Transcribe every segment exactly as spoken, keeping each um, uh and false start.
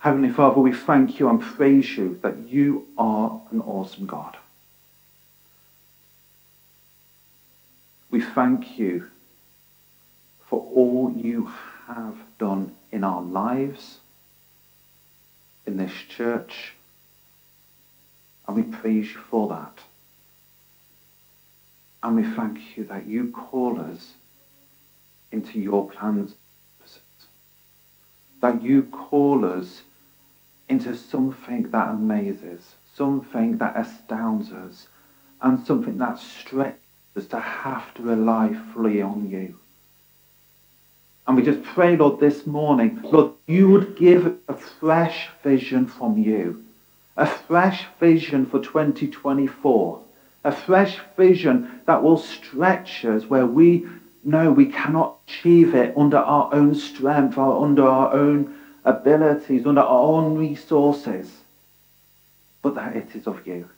Heavenly Father, we thank you and praise you that you are an awesome God. We thank you for all you have done in our lives, in this church, and we praise you for that. And we thank you that you call us into your plans, that you call us into something that amazes, something that astounds us, and something that stretches us to have to rely fully on you. And we just pray, Lord, this morning, Lord, you would give a fresh vision from you, a fresh vision for twenty twenty-four, a fresh vision that will stretch us where we know we cannot achieve it under our own strength or under our own abilities, under our own resources, but that it is of you.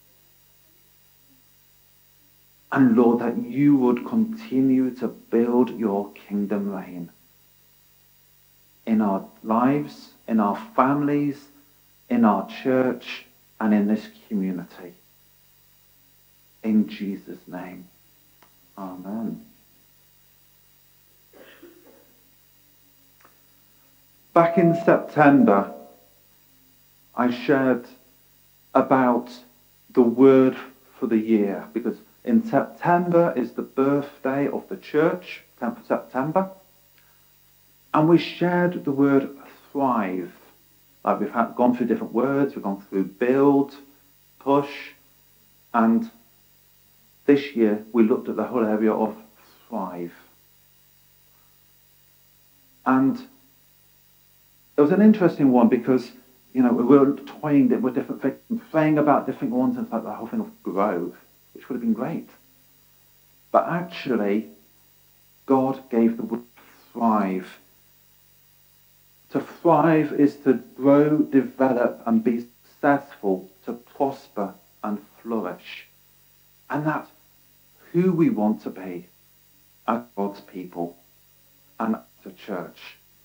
And Lord, that you would continue to build your kingdom reign in our lives, in our families, in our church, and in this community. In Jesus' name. Amen. Back in September, I shared about the word for the year, because in September is the birthday of the church, tenth of September, and we shared the word thrive. Like we've had, gone through different words, we've gone through build, push, and this year we looked at the whole area of thrive. And it was an interesting one because, you know, we were toying with different things, praying about different ones, and like the whole thing of grow, which would have been great. But actually, God gave the word thrive. To thrive is to grow, develop, and be successful, to prosper and flourish. And that's who we want to be as God's people and as a church.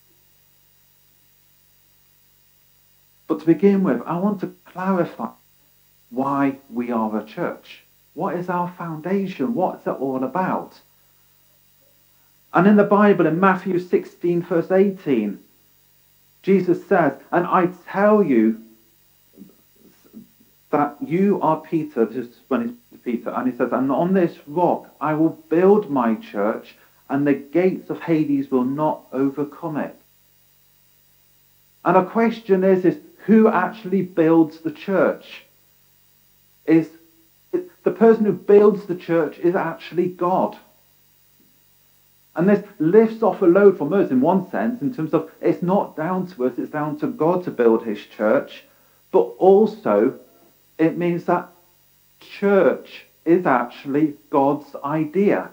But to begin with, I want to clarify why we are a church. What is our foundation? What's it all about? And in the Bible, in Matthew sixteen, verse eighteen, Jesus says, and I tell you that you are Peter, just when he's Peter, and he says, and on this rock I will build my church, and the gates of Hades will not overcome it. And the question is, is who actually builds the church? Is it, the person who builds the church is actually God. And this lifts off a load from us in one sense, in terms of it's not down to us, it's down to God to build his church. But also, it means that church is actually God's idea.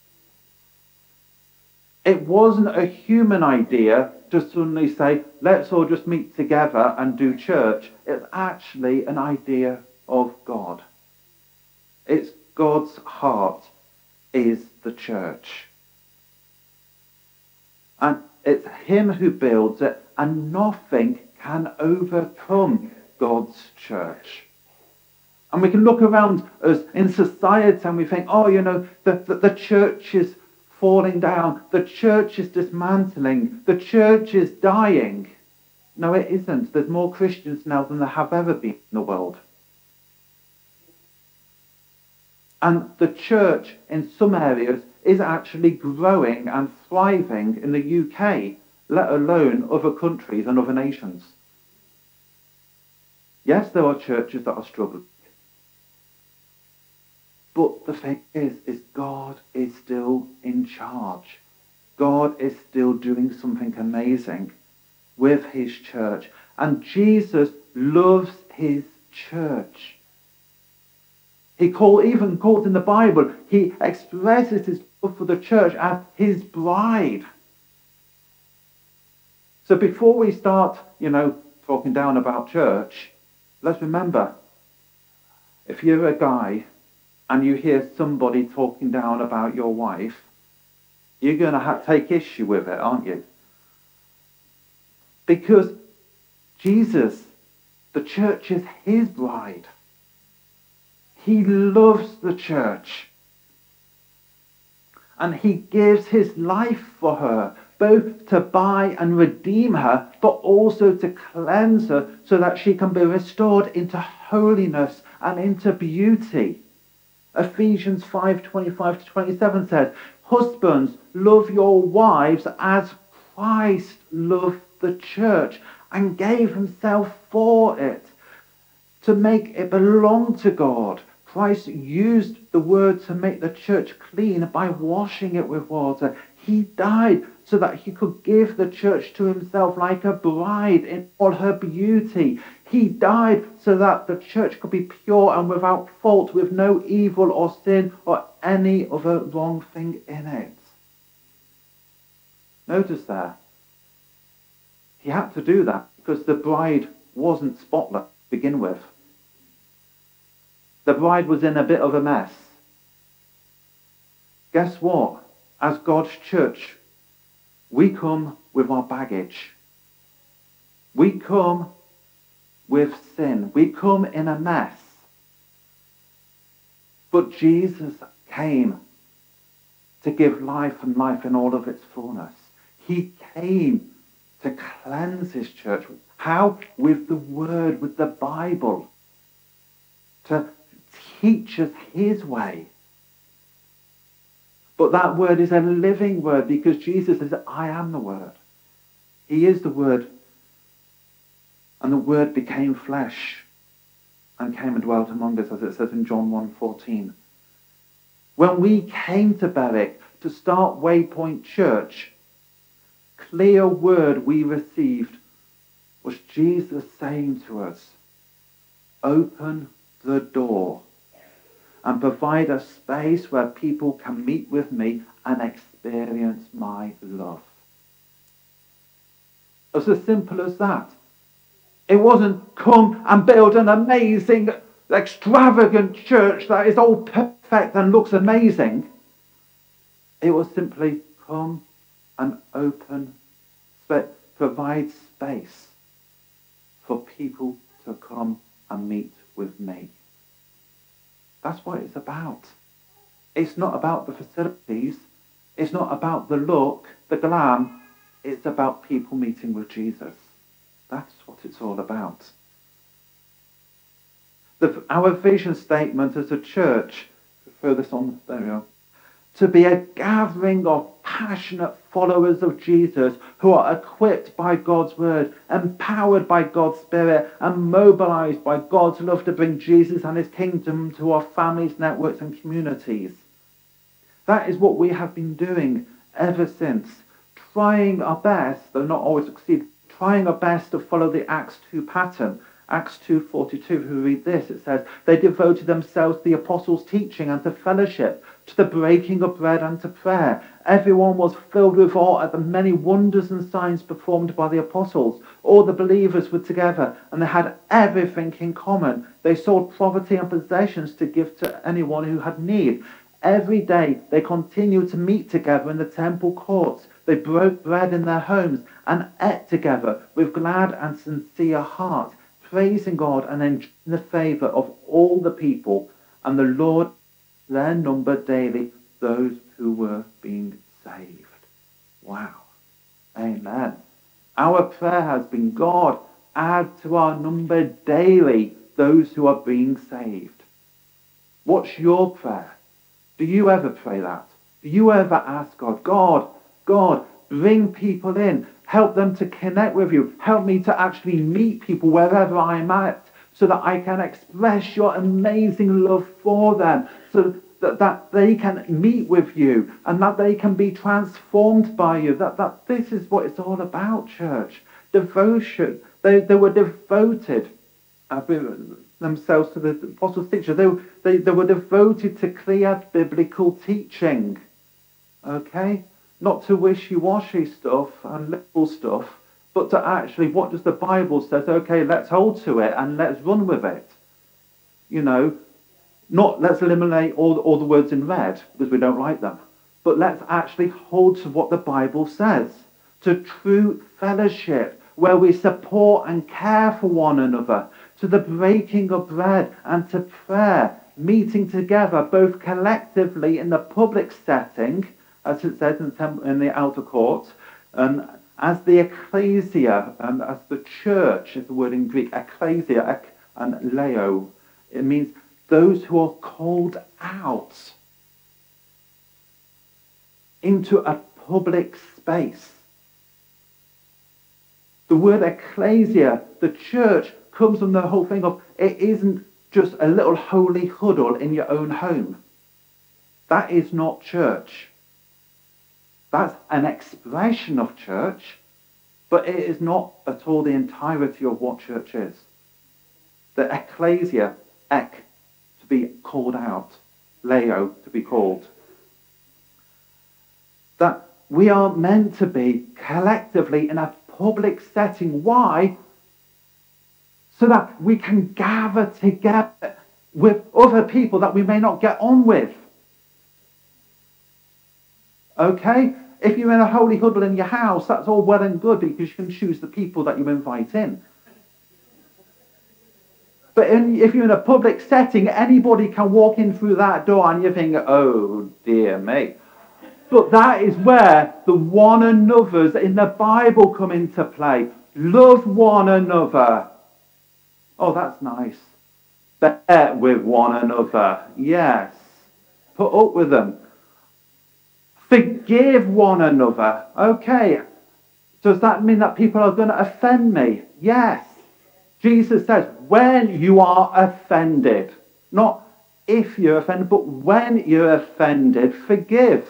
It wasn't a human idea to suddenly say, let's all just meet together and do church. It's actually an idea of God. It's God's heart is the church. And it's him who builds it, and nothing can overcome God's church. And we can look around us in society and we think, oh, you know, the, the, the church is falling down, the church is dismantling, the church is dying. No, it isn't. There's more Christians now than there have ever been in the world. And the church in some areas is actually growing and thriving in the U K, let alone other countries and other nations. Yes, there are churches that are struggling. But the thing is, is God is still in charge. God is still doing something amazing with his church. And Jesus loves his church. He called, even called in the Bible, he expresses his love for the church as his bride. So before we start, you know, talking down about church, let's remember, if you're a guy and you hear somebody talking down about your wife, you're going to have to take issue with it, aren't you? Because Jesus, the church is his bride. He loves the church. And he gives his life for her, both to buy and redeem her, but also to cleanse her so that she can be restored into holiness and into beauty. Ephesians five twenty-five to twenty-seven says, husbands, love your wives as Christ loved the church and gave himself for it, to make it belong to God. Christ used the word to make the church clean by washing it with water. He died so that he could give the church to himself like a bride in all her beauty. He died so that the church could be pure and without fault, with no evil or sin or any other wrong thing in it. Notice there, he had to do that because the bride wasn't spotless to begin with. The bride was in a bit of a mess. Guess what? As God's church, we come with our baggage. We come with sin. We come in a mess. But Jesus came to give life and life in all of its fullness. He came to cleanse his church. How? With the word, with the Bible. To teach us his way. But that word is a living word because Jesus says, I am the word. He is the word. And the word became flesh and came and dwelt among us, as it says in John one fourteen. When we came to Berwick to start Waypoint Church, clear word we received was Jesus saying to us, open the door and provide a space where people can meet with me and experience my love. It's as simple as that. It wasn't come and build an amazing, extravagant church that is all perfect and looks amazing. It was simply come and open, provide space for people to come and meet with me. That's what it's about. It's not about the facilities. It's not about the look, the glam. It's about people meeting with Jesus. That's what it's all about. The, our vision statement as a church, throw this on, there we go, to be a gathering of passionate followers of Jesus who are equipped by God's word, empowered by God's spirit, and mobilized by God's love to bring Jesus and his kingdom to our families, networks, and communities. That is what we have been doing ever since, trying our best, though not always succeed, trying our best to follow the Acts two pattern. Acts two forty-two, if we read this, it says, they devoted themselves to the apostles' teaching and to fellowship, to the breaking of bread and to prayer. Everyone was filled with awe at the many wonders and signs performed by the apostles. All the believers were together and they had everything in common. They sold property and possessions to give to anyone who had need. Every day they continued to meet together in the temple courts. They broke bread in their homes and ate together with glad and sincere hearts, praising God and enjoying the favour of all the people. And the Lord there numbered daily those who were being saved. Wow. Amen. Our prayer has been, God, add to our number daily those who are being saved. What's your prayer? Do you ever pray that? Do you ever ask God, God, God, bring people in. Help them to connect with you. Help me to actually meet people wherever I'm at so that I can express your amazing love for them, so that, that they can meet with you and that they can be transformed by you. That, that this is what it's all about, church. Devotion. They, they were devoted uh, themselves to the apostles' teaching. They, they, they were devoted to clear biblical teaching. Okay? Not to wishy-washy stuff and little stuff, but to actually, what does the Bible say? Okay, let's hold to it and let's run with it. You know, not let's eliminate all, all the words in red because we don't like them, but let's actually hold to what the Bible says, to true fellowship, where we support and care for one another, to the breaking of bread and to prayer, meeting together both collectively in the public setting, as it says in the, temple, in the outer court, and as the ecclesia, and as the church is the word in Greek, ecclesia ek, and leo. It means those who are called out into a public space. The word ecclesia, the church, comes from the whole thing of it isn't just a little holy huddle in your own home. That is not church. That's an expression of church, but it is not at all the entirety of what church is. The ecclesia, ek, to be called out, leo, to be called. That we are meant to be collectively in a public setting. Why? So that we can gather together with other people that we may not get on with. Okay? If you're in a holy huddle in your house, that's all well and good because you can choose the people that you invite in. But in, if you're in a public setting, anybody can walk in through that door and you think, oh dear me. But that is where the one another's in the Bible come into play. Love one another. Oh, that's nice. Bear with one another. Yes. Put up with them. Forgive one another. Okay. Does that mean that people are going to offend me? Yes. Jesus says, when you are offended, not if you're offended, but when you're offended, forgive.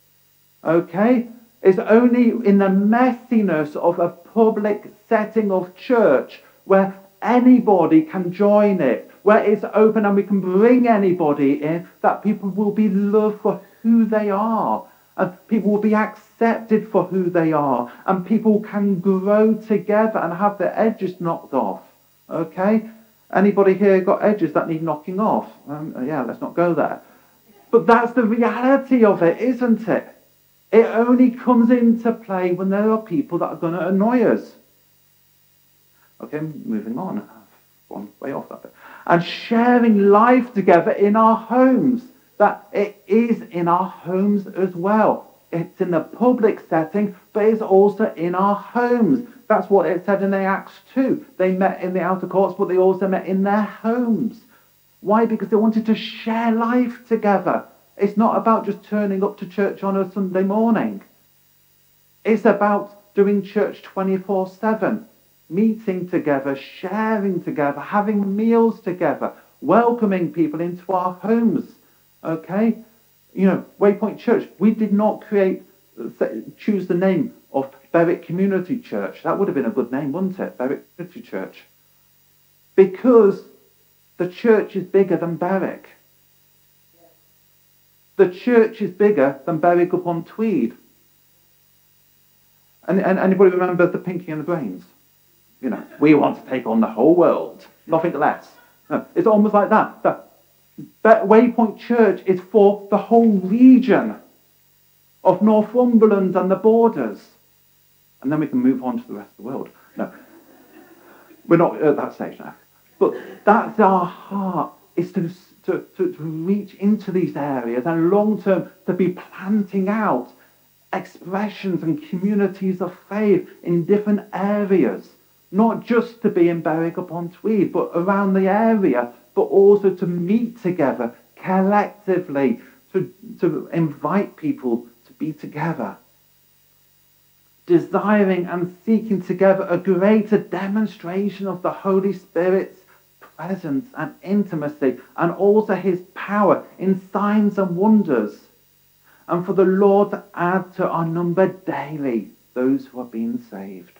Okay? It's only in the messiness of a public setting of church where anybody can join it, where it's open and we can bring anybody in, that people will be loved for who they are. And people will be accepted for who they are. And people can grow together and have their edges knocked off. Okay? Anybody here got edges that need knocking off? Um, yeah, let's not go there. But that's the reality of it, isn't it? It only comes into play when there are people that are going to annoy us. Okay, moving on. I've gone way off that bit. And sharing life together in our homes. That it is in our homes as well. It's in the public setting, but it's also in our homes. That's what it said in Acts two. They met in the outer courts, but they also met in their homes. Why? Because they wanted to share life together. It's not about just turning up to church on a Sunday morning. It's about doing church twenty-four seven. Meeting together, sharing together, having meals together, welcoming people into our homes. Okay? You know, Waypoint Church, we did not create, choose the name of Berwick Community Church. That would have been a good name, wouldn't it? Berwick Community Church. Because the church is bigger than Berwick. The church is bigger than Berwick upon Tweed. And, and anybody remember the Pinky and the Brains? You know, we want to take on the whole world. Nothing less. No, it's almost like that. that That Waypoint Church is for the whole region of Northumberland and the borders. And then we can move on to the rest of the world. No, we're not at that stage now. But that's our heart, is to, to, to, to reach into these areas and long term to be planting out expressions and communities of faith in different areas. Not just to be in Berwick upon Tweed, but around the area, but also to meet together collectively, to, to invite people to be together. Desiring and seeking together a greater demonstration of the Holy Spirit's presence and intimacy, and also his power in signs and wonders. And for the Lord to add to our number daily those who are being saved.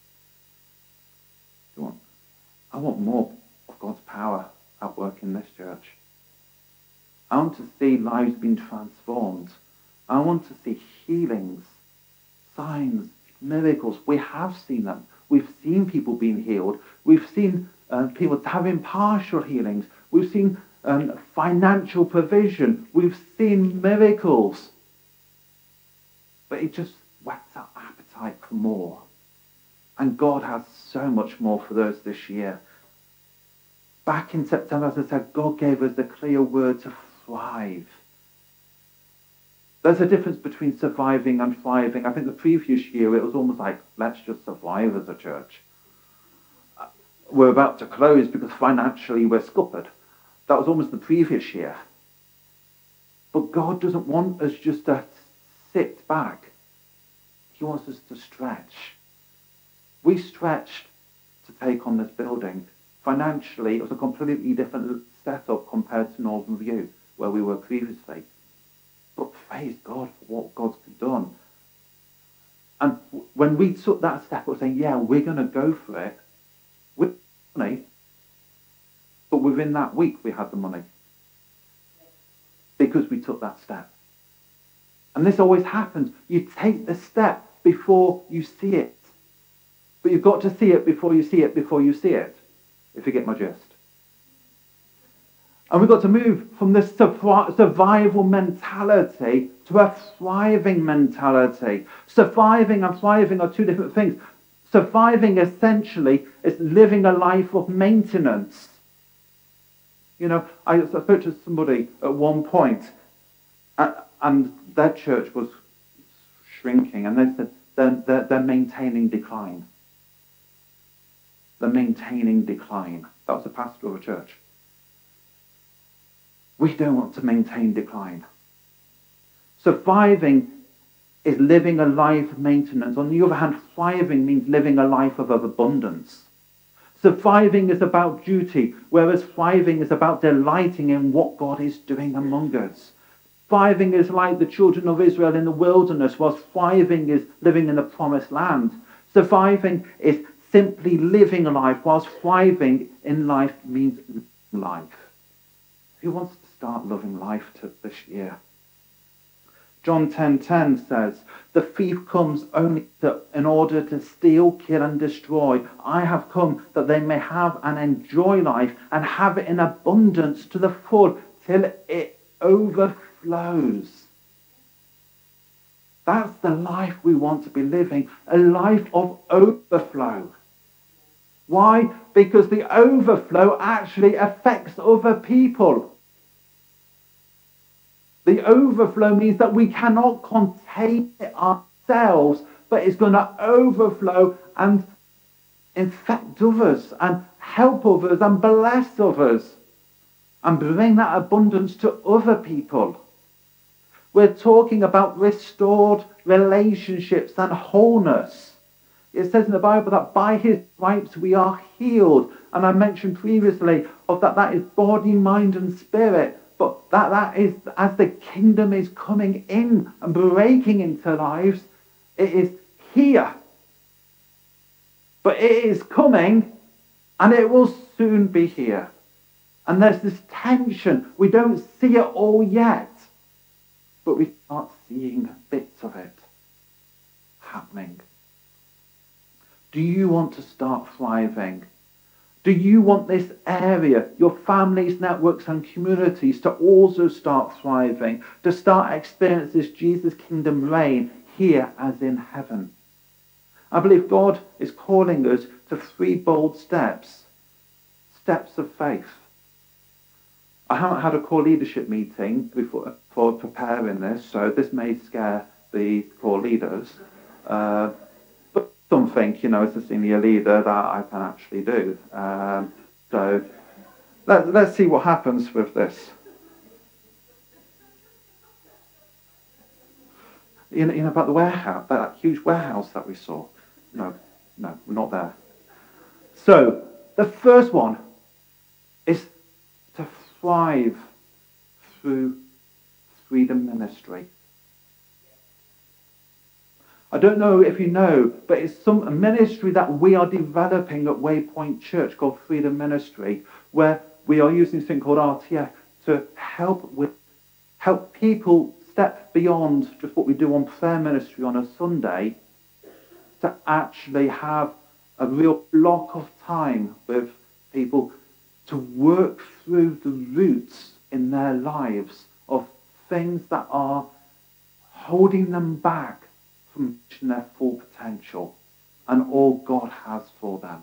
I want more of God's power at work in this church. I want to see lives being transformed. I want to see healings, signs, miracles. We have seen them. We've seen people being healed. We've seen uh, people having partial healings. We've seen um, financial provision. We've seen miracles. But it just whets our appetite for more. And God has so much more for us this year. Back in September, as I said, God gave us the clear word to thrive. There's a difference between surviving and thriving. I think the previous year, it was almost like, let's just survive as a church. We're about to close because financially we're scuppered. That was almost the previous year. But God doesn't want us just to sit back. He wants us to stretch. We stretched to take on this building. Financially, it was a completely different setup compared to Northern View, where we were previously. But praise God for what God's done. And when we took that step of saying, yeah, we're going to go for it, with money, but within that week we had the money. Because we took that step. And this always happens. You take the step before you see it. But you've got to see it before you see it before you see it. If you get my gist. And we've got to move from this survival mentality to a thriving mentality. Surviving and thriving are two different things. Surviving essentially is living a life of maintenance. You know, I, I spoke to somebody at one point, and, and their church was shrinking, and they said they're, they're, they're maintaining decline. They're maintaining decline. That was the pastor of a church. We don't want to maintain decline. Surviving is living a life of maintenance. On the other hand, thriving means living a life of abundance. Surviving is about duty, whereas thriving is about delighting in what God is doing among us. Thriving is like the children of Israel in the wilderness, whilst thriving is living in the promised land. Surviving is simply living life, whilst thriving in life means life. Who wants to start loving life to this year? John ten ten says, the thief comes only to, in order to steal, kill and destroy. I have come that they may have and enjoy life and have it in abundance to the full till it overflows. That's the life we want to be living, a life of overflow. Why? Because the overflow actually affects other people. The overflow means that we cannot contain it ourselves, but it's going to overflow and infect others and help others and bless others and bring that abundance to other people. We're talking about restored relationships and wholeness. It says in the Bible that by his stripes we are healed. And I mentioned previously of that that is body, mind and spirit. But that, that is, as the kingdom is coming in and breaking into lives, it is here. But it is coming and it will soon be here. And there's this tension. We don't see it all yet. But we start seeing bits of it happening. Do you want to start thriving? Do you want this area, your families, networks and communities to also start thriving, to start experiencing this Jesus kingdom reign here as in heaven? I believe God is calling us to three bold steps, steps of faith. I haven't had a core leadership meeting before, for preparing this, so this may scare the core leaders. Uh, but something, you know, as a senior leader that I can actually do. Um, so let, let's see what happens with this. You know, you know about the warehouse, that huge warehouse that we saw. No, no, we're not there. So the first one is to thrive through freedom ministry. I don't know if you know, but it's some a ministry that we are developing at Waypoint Church called Freedom Ministry, where we are using something called R T F to help with help people step beyond just what we do on prayer ministry on a Sunday, to actually have a real block of time with people to work through the roots in their lives of things that are holding them back from reaching their full potential. and all God has for them.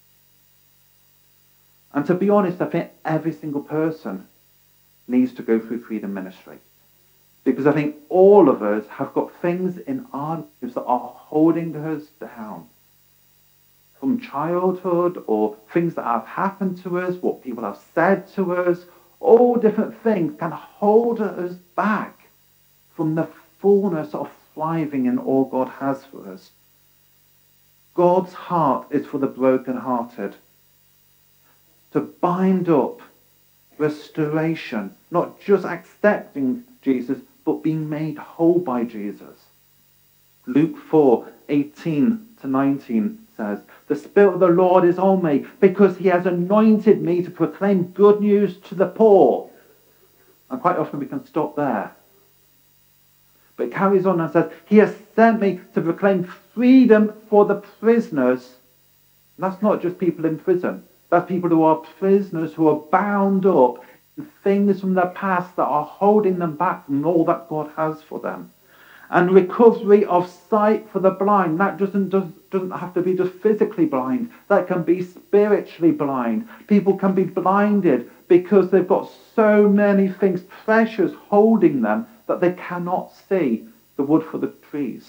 And to be honest, I think every single person needs to go through freedom ministry. Because I think all of us have got things in our lives that are holding us down. From childhood, or things that have happened to us, what people have said to us, all different things can hold us back from the fullness of thriving in all God has for us. God's heart is for the brokenhearted. To bind up restoration, not just accepting Jesus, but being made whole by Jesus. Luke four, eighteen to nineteen says, "The Spirit of the Lord is on me, because he has anointed me to proclaim good news to the poor." And quite often we can stop there. But it carries on and says, "He has sent me to proclaim freedom for the prisoners." And that's not just people in prison. That's people who are prisoners, who are bound up in things from the past that are holding them back from all that God has for them. And recovery of sight for the blind. That doesn't, does, doesn't have to be just physically blind. That can be spiritually blind. People can be blinded because they've got so many things precious holding them that they cannot see the wood for the trees.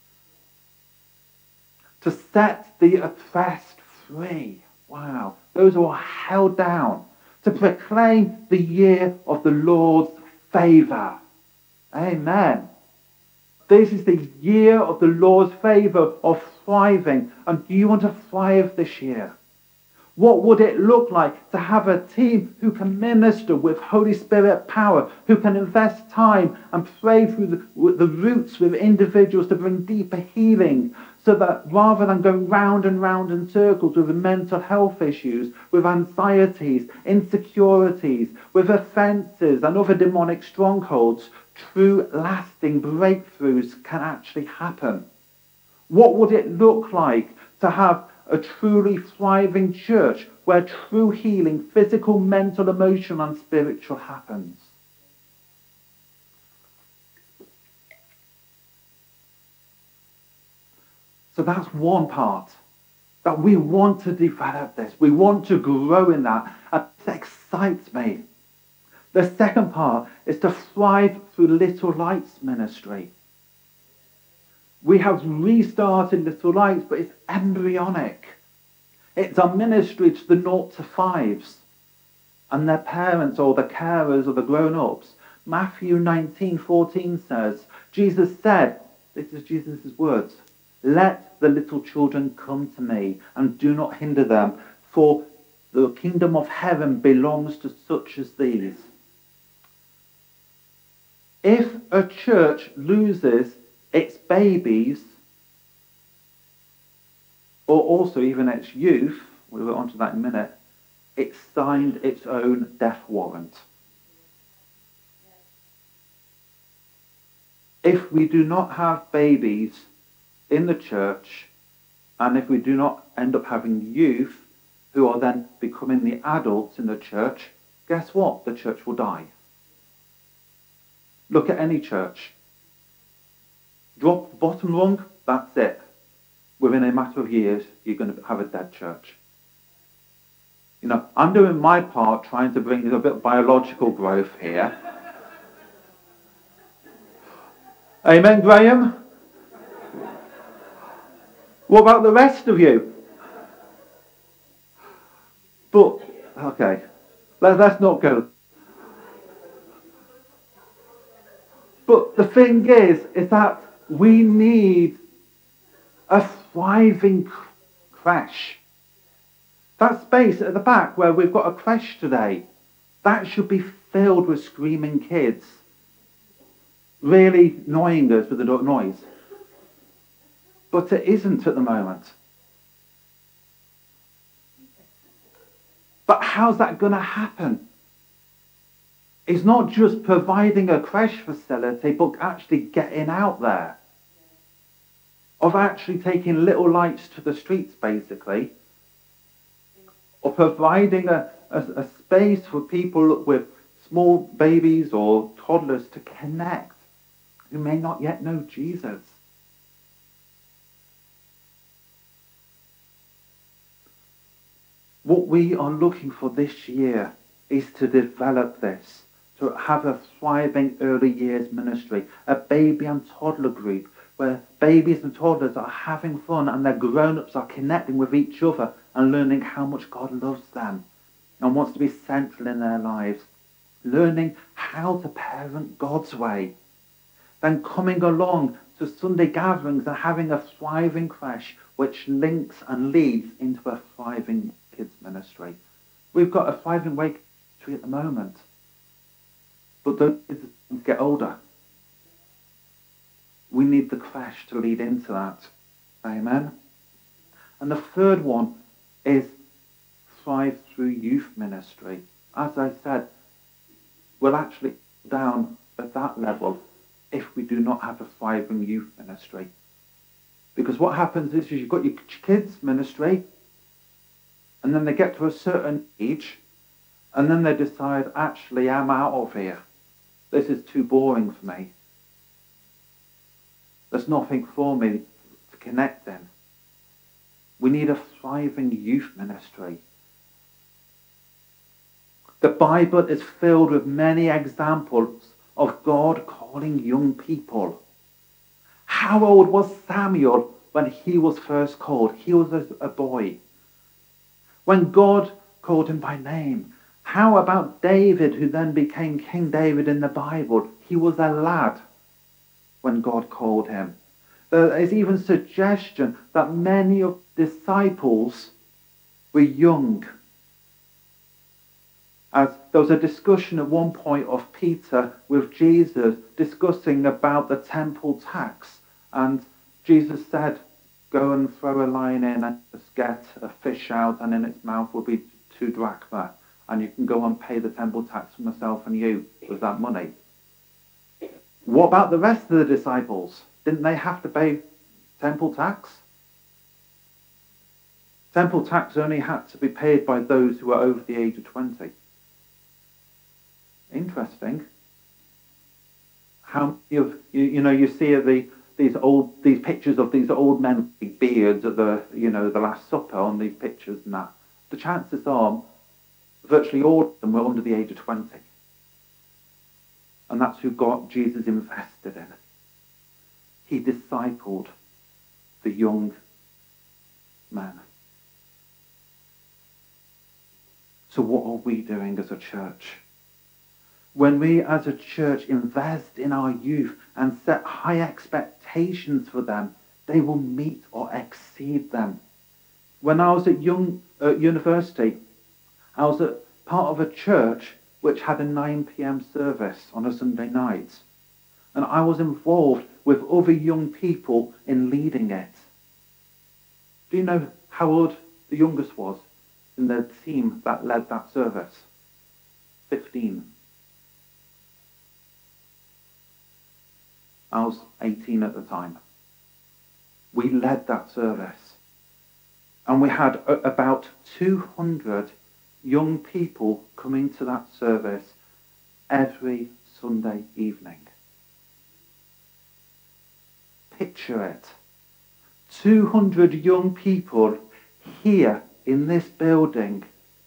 To set the oppressed free. Wow. Those who are held down. To proclaim the year of the Lord's favour. Amen. This is the year of the Lord's favour, of thriving. And do you want to thrive this year? What would it look like to have a team who can minister with Holy Spirit power, who can invest time and pray through the, the roots with individuals to bring deeper healing, so that rather than going round and round in circles with mental health issues, with anxieties, insecurities, with offences and other demonic strongholds, true lasting breakthroughs can actually happen? What would it look like to have a truly thriving church where true healing, physical, mental, emotional and spiritual happens? So that's one part. That we want to develop this. We want to grow in that. And this excites me. The second part is to thrive through Little Lights ministry. We have restarted Little Lights, but it's embryonic. It's a ministry to the naught to fives and their parents, or the carers, or the grown-ups. Matthew nineteen fourteen says, Jesus said, this is Jesus' words, "Let the little children come to me, and do not hinder them, for the kingdom of heaven belongs to such as these." If a church loses its babies, or also even its youth, we'll go on to that in a minute, it signed its own death warrant. If we do not have babies in the church, and if we do not end up having youth who are then becoming the adults in the church, guess what? The church will die. Look at any church. Drop the bottom rung, that's it. Within a matter of years, you're going to have a dead church. You know, I'm doing my part trying to bring a bit of biological growth here. Amen, Graham? What about the rest of you? But, okay, Let, let's not go. But the thing is, is that we need a thriving creche. That space at the back where we've got a creche today, that should be filled with screaming kids, really annoying us with the noise. But it isn't at the moment. But how's that going to happen? It's not just providing a creche facility, but actually getting out there. Of actually taking Little Lights to the streets, basically. Or providing a, a, a space for people with small babies or toddlers to connect, who may not yet know Jesus. What we are looking for this year is to develop this, to have a thriving early years ministry, a baby and toddler group where babies and toddlers are having fun and their grown-ups are connecting with each other and learning how much God loves them and wants to be central in their lives, learning how to parent God's way, then coming along to Sunday gatherings and having a thriving creche which links and leads into a thriving kids ministry. We've got a thriving wake ministry at the moment, but those kids get older. We need the creche to lead into that. Amen. And the third one is thrive through youth ministry. As I said, we'll actually down at that level if we do not have a thriving youth ministry. Because what happens is you've got your kids ministry, and then they get to a certain age, and then they decide, actually, I'm out of here. This is too boring for me. There's nothing for me to connect in. We need a thriving youth ministry. The Bible is filled with many examples of God calling young people. How old was Samuel when he was first called? He was a boy. When God called him by name. How about David, who then became King David in the Bible? He was a lad when God called him. There is even suggestion that many of the disciples were young. As there was a discussion at one point of Peter with Jesus discussing about the temple tax. And Jesus said, go and throw a line in and just get a fish out, and in its mouth will be two drachma. And you can go and pay the temple tax for myself and you with that money. What about the rest of the disciples? Didn't they have to pay temple tax? Temple tax only had to be paid by those who were over the age of twenty. Interesting. How you you know you see the these old these pictures of these old men with beards at the you know the Last Supper on these pictures and that. The chances are virtually all of them were under the age of twenty. And that's who God, Jesus invested in. He discipled the young men. So what are we doing as a church? When we as a church invest in our youth and set high expectations for them, they will meet or exceed them. When I was at young, uh, university, I was at part of a church which had a nine p.m. service on a Sunday night. And I was involved with other young people in leading it. Do you know how old the youngest was in the team that led that service? fifteen. I was eighteen at the time. We led that service. And we had about two hundred young people coming to that service every Sunday evening. Picture it. two hundred young people here in this building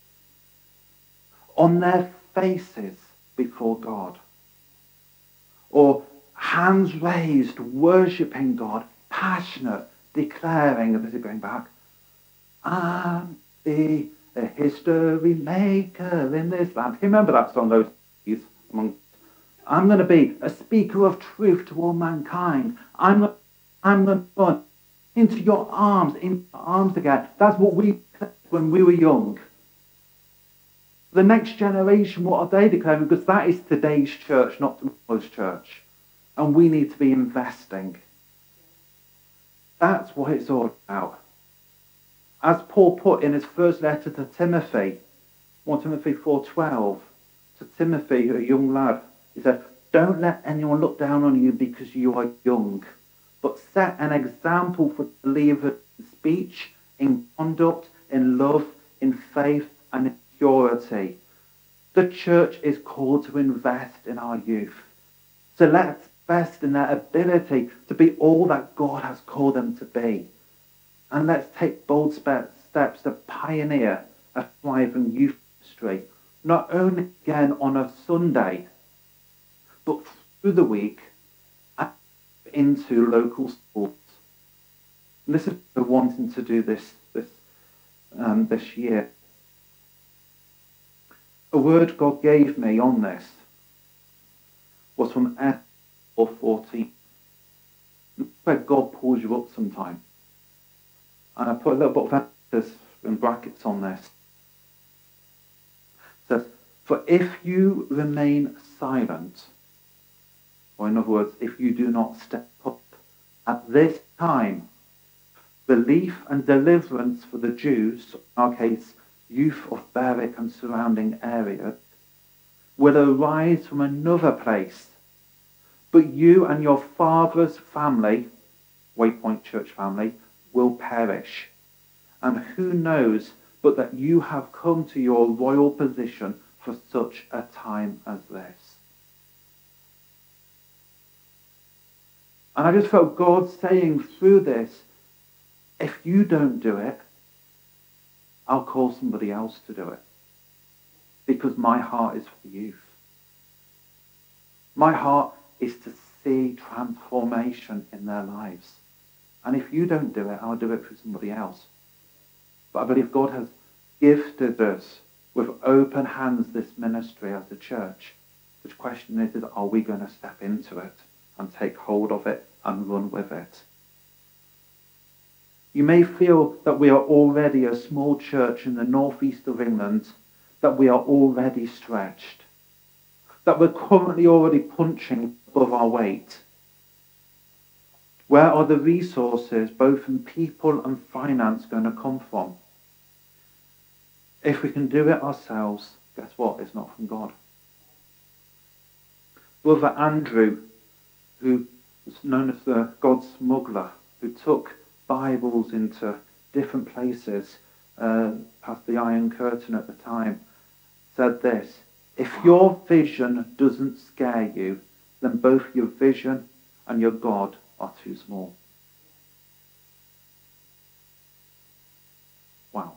on their faces before God. Or hands raised, worshipping God, passionate, declaring, this is going back, I'm the a history maker in this land. You remember that song, those days? I'm going to be a speaker of truth to all mankind. I'm, I'm going to run into your arms, into your arms again. That's what we said when we were young. The next generation, what are they declaring? Because that is today's church, not tomorrow's church. And we need to be investing. That's what it's all about. As Paul put in his first letter to Timothy, First Timothy four twelve, to Timothy, a young lad, he said, don't let anyone look down on you because you are young, but set an example for believers in speech, in conduct, in love, in faith, and in purity. The church is called to invest in our youth. So let's invest in their ability to be all that God has called them to be. And let's take bold steps to pioneer a thriving youth ministry, not only again on a Sunday, but through the week and into local schools. And this is what we're wanting to do this this um, this year. A word God gave me on this was from Esther fourteen. Where God pulls you up sometime. And I put a little bit of emphasis in brackets on this. It says, for if you remain silent, or in other words, if you do not step up at this time, relief and deliverance for the Jews, in our case, youth of Berwick and surrounding areas, will arise from another place. But you and your father's family, Waypoint Church family, will perish. And who knows but that you have come to your royal position for such a time as this. And I just felt God saying through this, if you don't do it, I'll call somebody else to do it. Because my heart is for youth. My heart is to see transformation in their lives. And if you don't do it, I'll do it for somebody else. But I believe God has gifted us with open hands this ministry as a church. The question is, is are we going to step into it and take hold of it and run with it? You may feel that we are already a small church in the northeast of England, that we are already stretched, that we're currently already punching above our weight. Where are the resources, both in people and finance, going to come from? If we can do it ourselves, guess what? It's not from God. Brother Andrew, who was known as the God smuggler, who took Bibles into different places uh, past the Iron Curtain at the time, said this: if your vision doesn't scare you, then both your vision and your God are too small. Wow.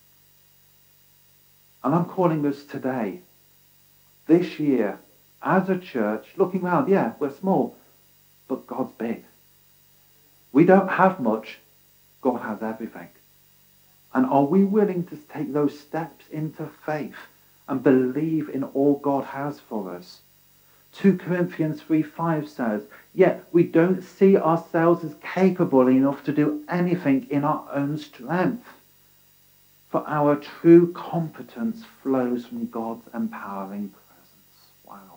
And I'm calling us today, this year, as a church, looking around, yeah, we're small, but God's big. We don't have much, God has everything. And are we willing to take those steps into faith and believe in all God has for us? Second Corinthians three five says, yet we don't see ourselves as capable enough to do anything in our own strength. For our true competence flows from God's empowering presence. Wow.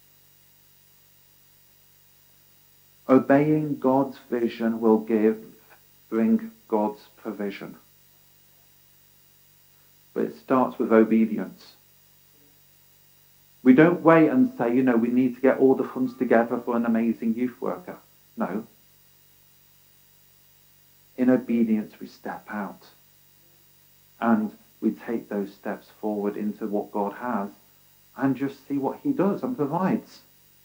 Obeying God's vision will give, bring God's provision. But it starts with obedience. We don't wait and say, you know, we need to get all the funds together for an amazing youth worker. No. In obedience, we step out. And we take those steps forward into what God has and just see what he does and provides.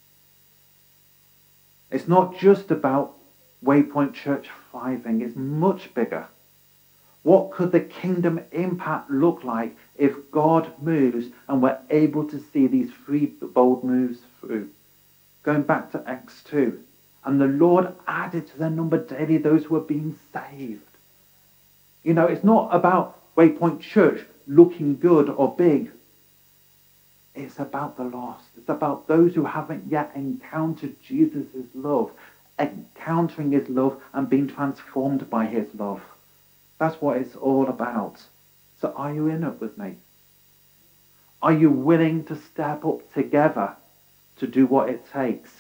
It's not just about Waypoint Church thriving. It's much bigger. What could the kingdom impact look like if God moves and we're able to see these three bold moves through? Going back to Acts two. And the Lord added to their number daily those who were being saved. You know, it's not about Waypoint Church looking good or big. It's about the lost. It's about those who haven't yet encountered Jesus' love, encountering his love and being transformed by his love. That's what it's all about. So are you in it with me? Are you willing to step up together to do what it takes?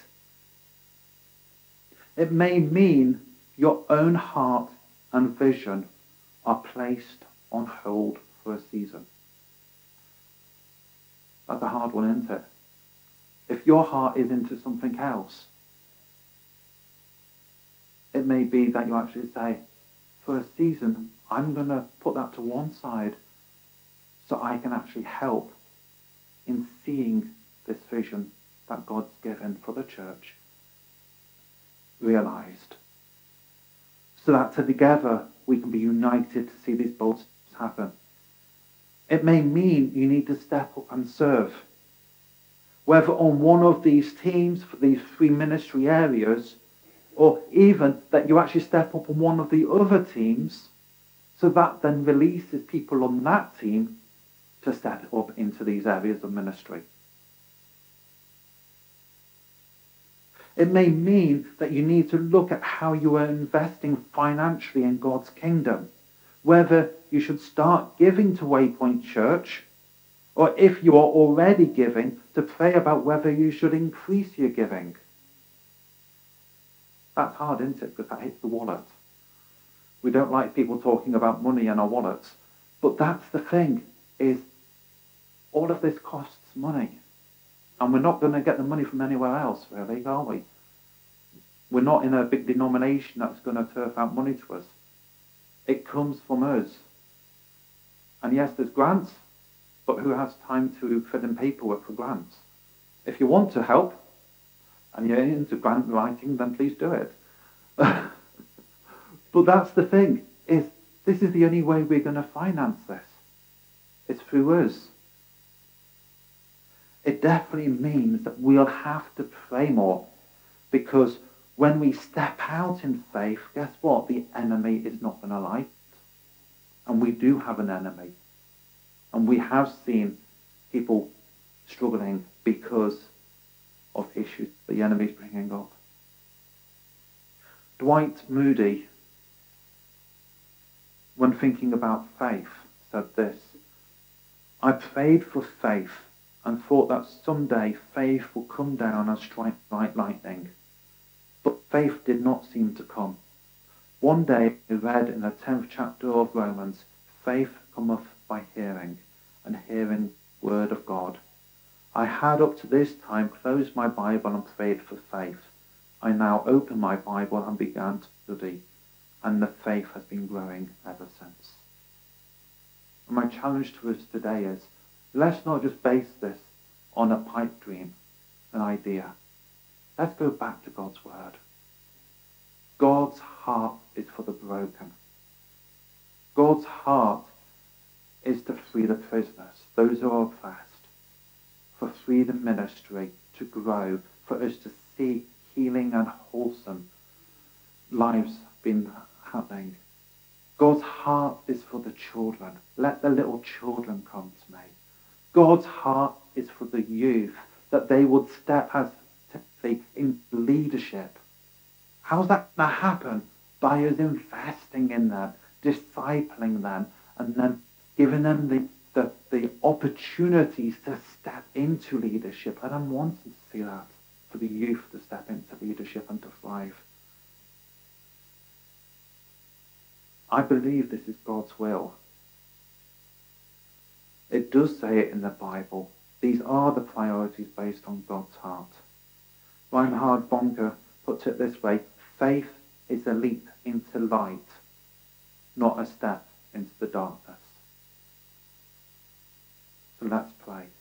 It may mean your own heart and vision are placed on hold for a season. That's a hard one, isn't it? If your heart is into something else, it may be that you actually say, for a season, I'm going to put that to one side so I can actually help in seeing this vision that God's given for the church realized. So that together we can be united to see these bold steps happen. It may mean you need to step up and serve. Whether on one of these teams for these three ministry areas, or even that you actually step up on one of the other teams, so that then releases people on that team to step up into these areas of ministry. It may mean that you need to look at how you are investing financially in God's kingdom. Whether you should start giving to Waypoint Church, or if you are already giving, to pray about whether you should increase your giving. That's hard, isn't it? Because that hits the wallet. We don't like people talking about money in our wallets. But that's the thing, is all of this costs money. And we're not going to get the money from anywhere else, really, are we? We're not in a big denomination that's going to turf out money to us. It comes from us. And yes, there's grants, but who has time to fill in paperwork for grants? If you want to help, and you're into grant writing, then please do it. But that's the thing, is this is the only way we're going to finance this. It's through us. It definitely means that we'll have to pray more, because when we step out in faith, guess what? The enemy is not going to like it. And we do have an enemy. And we have seen people struggling because of issues the enemy's bringing up. Dwight Moody, when thinking about faith, said this: I prayed for faith and thought that someday faith will come down and strike like lightning. But faith did not seem to come. One day I read in the tenth chapter of Romans, faith cometh by hearing, and hearing word of God. I had up to this time closed my Bible and prayed for faith. I now opened my Bible and began to study, and the faith has been growing ever since. And my challenge to us today is, let's not just base this on a pipe dream, an idea. Let's go back to God's word. God's heart is for the broken. God's heart is to free the prisoners, those who are oppressed, for freedom ministry to grow, for us to see healing and wholesome lives being happening. God's heart is for the children. Let the little children come to me. God's heart is for the youth, that they would step as in leadership. How's that going to happen? By us investing in them, discipling them, and then giving them the, the, the opportunities to step into leadership. And I'm wanting to see that for the youth to step into leadership and to thrive. I believe this is God's will. It does say it in the Bible. These are the priorities based on God's heart. Reinhard Bonke puts it this way: faith is a leap into light, not a step into the darkness. So let's pray.